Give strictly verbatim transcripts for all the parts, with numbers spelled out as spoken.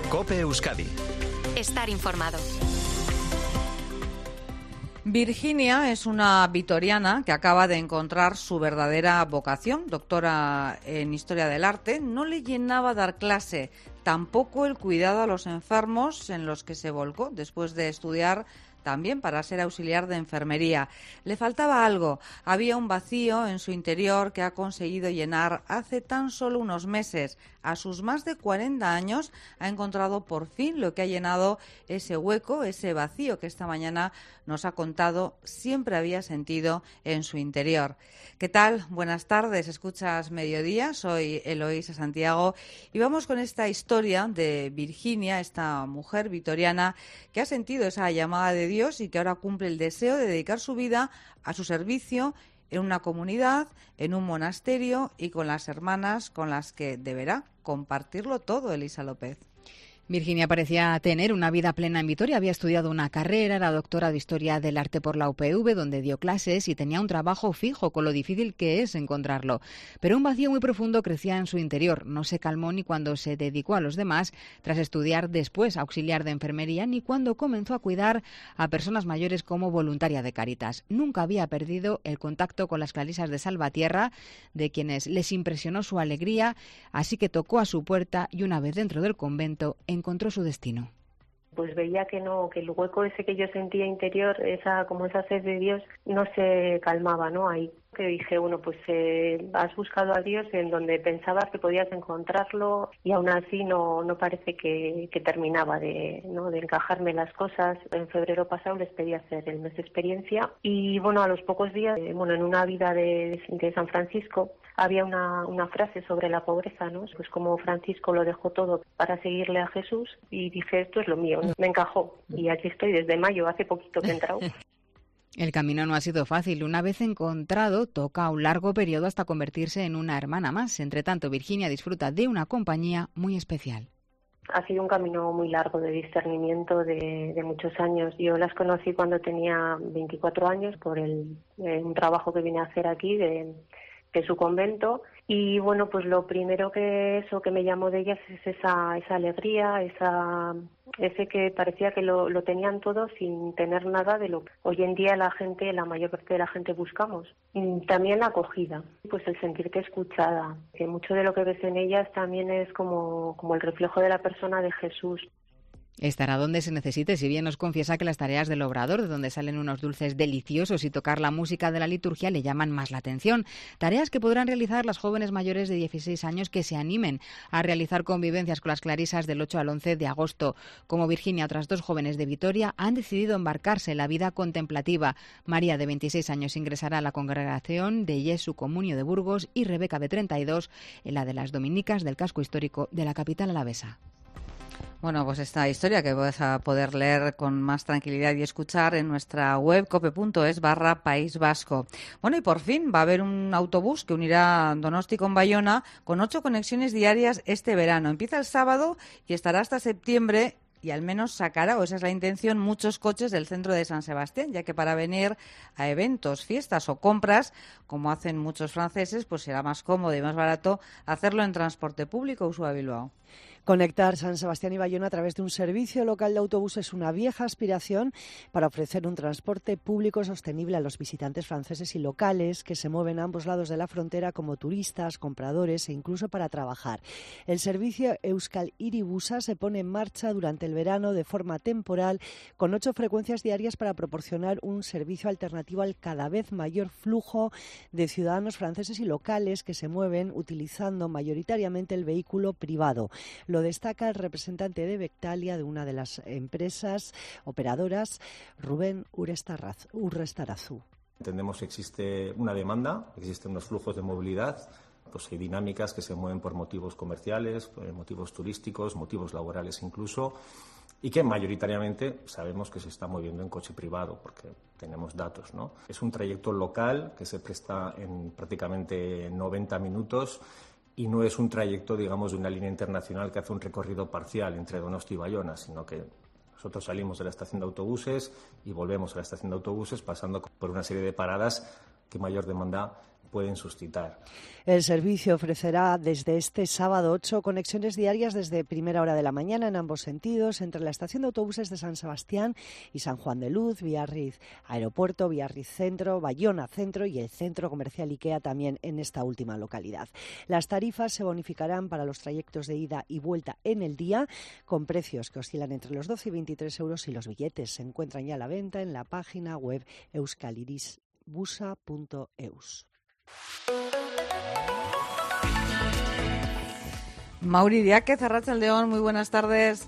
COPE Euskadi. Estar informado. Virginia es una vitoriana que acaba de encontrar su verdadera vocación. Doctora en Historia del Arte, no le llenaba dar clase, tampoco el cuidado a los enfermos, en los que se volcó después de estudiar también para ser auxiliar de enfermería. Le faltaba algo, había un vacío en su interior que ha conseguido llenar hace tan solo unos meses. A sus más de cuarenta años ha encontrado por fin lo que ha llenado ese hueco, ese vacío que esta mañana nos ha contado siempre había sentido en su interior. ¿Qué tal? Buenas tardes, escuchas Mediodía, soy Eloísa Santiago y vamos con esta historia de Virginia, esta mujer vitoriana que ha sentido esa llamada de Dios y que ahora cumple el deseo de dedicar su vida a su servicio en una comunidad, en un monasterio y con las hermanas con las que deberá compartirlo todo. Elisa López. Virginia parecía tener una vida plena en Vitoria. Había estudiado una carrera, era doctora de Historia del Arte por la U P V, donde dio clases y tenía un trabajo fijo, con lo difícil que es encontrarlo. Pero un vacío muy profundo crecía en su interior. No se calmó ni cuando se dedicó a los demás, tras estudiar después auxiliar de enfermería, ni cuando comenzó a cuidar a personas mayores como voluntaria de Cáritas. Nunca había perdido el contacto con las clarisas de Salvatierra, de quienes les impresionó su alegría, así que tocó a su puerta y una vez dentro del convento, encontró su destino. Pues veía que no, que el hueco ese que yo sentía interior, esa como esa sed de Dios, no se calmaba, ¿no? Ahí que dije, bueno, pues eh, has buscado a Dios en donde pensabas que podías encontrarlo y aún así no no parece que, que terminaba de, ¿no? de encajarme las cosas. En febrero pasado les pedí hacer el mes de experiencia y bueno, a los pocos días, eh, bueno, en una vida de, de San Francisco había una, una frase sobre la pobreza, ¿no? Pues como Francisco lo dejó todo para seguirle a Jesús y dije, esto es lo mío, ¿no? Me encajó y aquí estoy desde mayo, hace poquito que he entrado. El camino no ha sido fácil. Una vez encontrado, toca un largo periodo hasta convertirse en una hermana más. Entre tanto, Virginia disfruta de una compañía muy especial. Ha sido un camino muy largo de discernimiento de, de muchos años. Yo las conocí cuando tenía veinticuatro años por el, eh, un trabajo que vine a hacer aquí de, de su convento. Y bueno, pues lo primero que eso que me llamó de ellas es esa, esa alegría, esa ese que parecía que lo, lo tenían todo sin tener nada de lo que hoy en día la gente, la mayor parte de la gente buscamos. Y también la acogida, pues el sentirte escuchada, que mucho de lo que ves en ellas también es como, como el reflejo de la persona de Jesús. Estará donde se necesite, si bien nos confiesa que las tareas del obrador, de donde salen unos dulces deliciosos, y tocar la música de la liturgia le llaman más la atención. Tareas que podrán realizar las jóvenes mayores de dieciséis años que se animen a realizar convivencias con las clarisas del ocho al once de agosto. Como Virginia, otras dos jóvenes de Vitoria han decidido embarcarse en la vida contemplativa. María, de veintiséis años, ingresará a la congregación de Jesu Comunio de Burgos y Rebeca, de treinta y dos, en la de las Dominicas del casco histórico de la capital alavesa. Bueno, pues esta historia que vas a poder leer con más tranquilidad y escuchar en nuestra web cope.es barra País Vasco. Bueno, y por fin va a haber un autobús que unirá Donosti con Bayona con ocho conexiones diarias este verano. Empieza el sábado y estará hasta septiembre y al menos sacará, o esa es la intención, muchos coches del centro de San Sebastián, ya que para venir a eventos, fiestas o compras, como hacen muchos franceses, pues será más cómodo y más barato hacerlo en transporte público. Ursula Bilbao. Conectar San Sebastián y Bayona a través de un servicio local de autobús es una vieja aspiración para ofrecer un transporte público sostenible a los visitantes franceses y locales que se mueven a ambos lados de la frontera como turistas, compradores e incluso para trabajar. El servicio Euskal Hiribusa se pone en marcha durante el verano de forma temporal con ocho frecuencias diarias para proporcionar un servicio alternativo al cada vez mayor flujo de ciudadanos franceses y locales que se mueven utilizando mayoritariamente el vehículo privado. Lo destaca el representante de Bectalia, de una de las empresas operadoras, Rubén Urrestarazu. Entendemos que existe una demanda, existen unos flujos de movilidad, pues hay dinámicas que se mueven por motivos comerciales, por motivos turísticos, motivos laborales incluso, y que mayoritariamente sabemos que se está moviendo en coche privado, porque tenemos datos, ¿no? Es un trayecto local que se presta en prácticamente noventa minutos, y no es un trayecto, digamos, de una línea internacional que hace un recorrido parcial entre Donosti y Bayona, sino que nosotros salimos de la estación de autobuses y volvemos a la estación de autobuses pasando por una serie de paradas que mayor demanda pueden suscitar. El servicio ofrecerá desde este sábado ocho conexiones diarias desde primera hora de la mañana en ambos sentidos entre la estación de autobuses de San Sebastián y San Juan de Luz, Biarritz Aeropuerto, Biarritz Centro, Bayona Centro y el Centro Comercial IKEA también en esta última localidad. Las tarifas se bonificarán para los trayectos de ida y vuelta en el día con precios que oscilan entre los doce y veintitrés euros y los billetes se encuentran ya a la venta en la página web euskalirisbusa punto eus. Mauri Diáquez, Arratsaldeon, muy buenas tardes.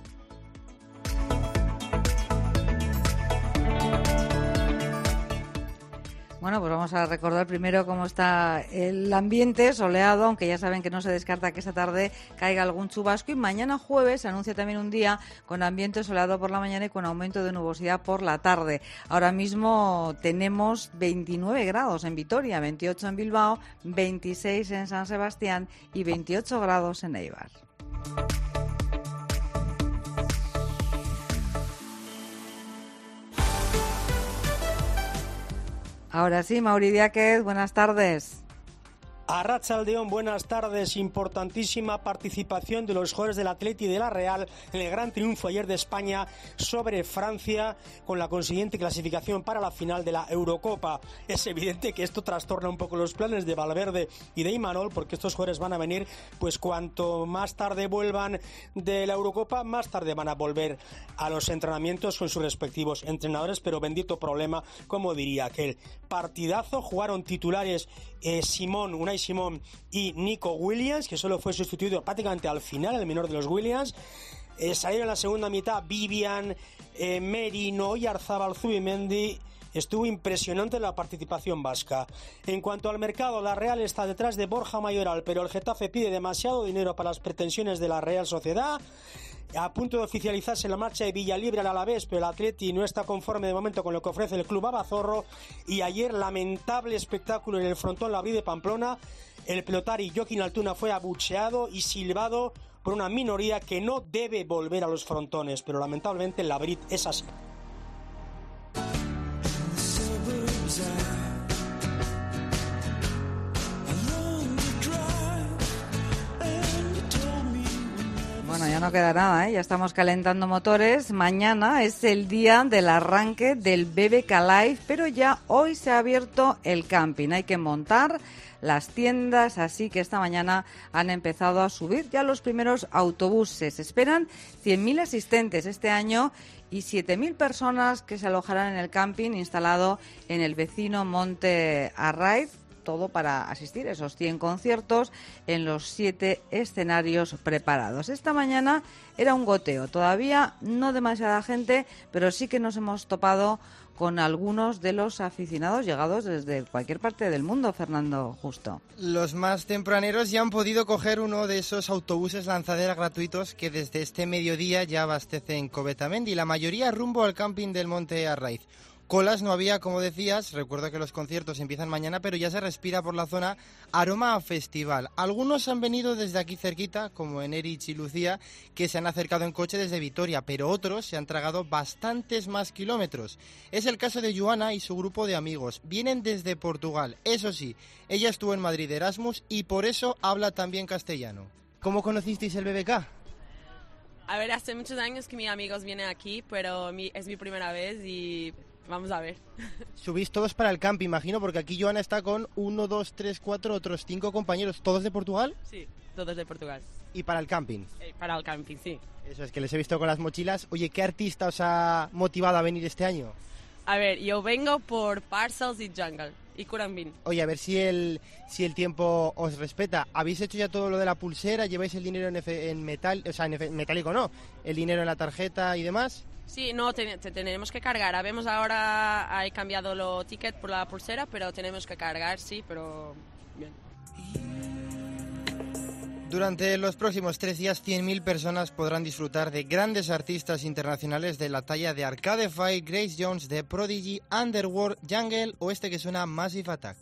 Bueno, pues vamos a recordar primero cómo está el ambiente soleado, aunque ya saben que no se descarta que esta tarde caiga algún chubasco y mañana jueves se anuncia también un día con ambiente soleado por la mañana y con aumento de nubosidad por la tarde. Ahora mismo tenemos veintinueve grados en Vitoria, veintiocho en Bilbao, veintiséis en San Sebastián y veintiocho grados en Eibar. Ahora sí, Mauri Diáquez, buenas tardes. Arratsaldeon, buenas tardes. Importantísima participación de los jugadores del Atleti y de la Real en el gran triunfo ayer de España sobre Francia, con la consiguiente clasificación para la final de la Eurocopa. Es evidente que esto trastorna un poco los planes de Valverde y de Imanol, porque estos jugadores van a venir, pues cuanto más tarde vuelvan de la Eurocopa, más tarde van a volver a los entrenamientos con sus respectivos entrenadores, pero bendito problema, como diría aquel. Partidazo, jugaron titulares eh, Simón, Unai Simón y Nico Williams, que solo fue sustituido prácticamente al final, el menor de los Williams. Eh, salieron en la segunda mitad Vivian, eh, Merino y Arzabal, Zubimendi. Estuvo impresionante la participación vasca. En cuanto al mercado, la Real está detrás de Borja Mayoral, pero el Getafe pide demasiado dinero para las pretensiones de la Real Sociedad. A punto de oficializarse la marcha de Villalibre al Alavés, pero el Atleti no está conforme de momento con lo que ofrece el club abazorro. Y ayer, lamentable espectáculo en el frontón Labrí de Pamplona. El pelotari Joaquín Altuna fue abucheado y silbado por una minoría que no debe volver a los frontones, pero lamentablemente el Labrí es así. Bueno, ya no queda nada, ¿eh? Ya estamos calentando motores. Mañana es el día del arranque del B B K Live, pero ya hoy se ha abierto el camping. Hay que montar las tiendas, así que esta mañana han empezado a subir ya los primeros autobuses. Se esperan cien mil asistentes este año y siete mil personas que se alojarán en el camping instalado en el vecino Monte Arraiz. Todo para asistir a esos cien conciertos en los siete escenarios preparados. Esta mañana era un goteo, todavía no demasiada gente, pero sí que nos hemos topado con algunos de los aficionados llegados desde cualquier parte del mundo, Fernando Justo. Los más tempraneros ya han podido coger uno de esos autobuses lanzadera gratuitos que desde este mediodía ya abastecen Covetamendi, la mayoría rumbo al camping del Monte Arraiz. Colas no había, como decías, recuerda que los conciertos empiezan mañana, pero ya se respira por la zona aroma a festival. Algunos han venido desde aquí cerquita, como Enerich y Lucía, que se han acercado en coche desde Vitoria, pero otros se han tragado bastantes más kilómetros. Es el caso de Joana y su grupo de amigos. Vienen desde Portugal, eso sí, ella estuvo en Madrid de Erasmus y por eso habla también castellano. ¿Cómo conocisteis el B B K? A ver, hace muchos años que mis amigos vienen aquí, pero mi, es mi primera vez y vamos a ver. Subís todos para el camp, imagino, porque aquí Joana está con uno, dos, tres, cuatro, otros cinco compañeros, ¿todos de Portugal? Sí, todos de Portugal. ¿Y para el camping? Eh, para el camping, sí. Eso es, que les he visto con las mochilas. Oye, ¿qué artista os ha motivado a venir este año? A ver, yo vengo por Parcels y Jungle y Kurambin. Oye, a ver si el si el tiempo os respeta. ¿Habéis hecho ya todo lo de la pulsera? ¿Lleváis el dinero en, F, en metal, o sea, en F, metálico no? ¿El dinero en la tarjeta y demás? Sí, no, te, te tenemos que cargar. Habemos ahora, he cambiado los tickets por la pulsera, pero tenemos que cargar, sí, pero bien. Durante los próximos tres días, cien mil personas podrán disfrutar de grandes artistas internacionales de la talla de Arcade Fire, Grace Jones, The Prodigy, Underworld, Jungle o este que suena Massive Attack.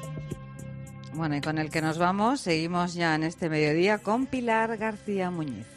Bueno, y con el que nos vamos, seguimos ya en este mediodía con Pilar García Muñiz.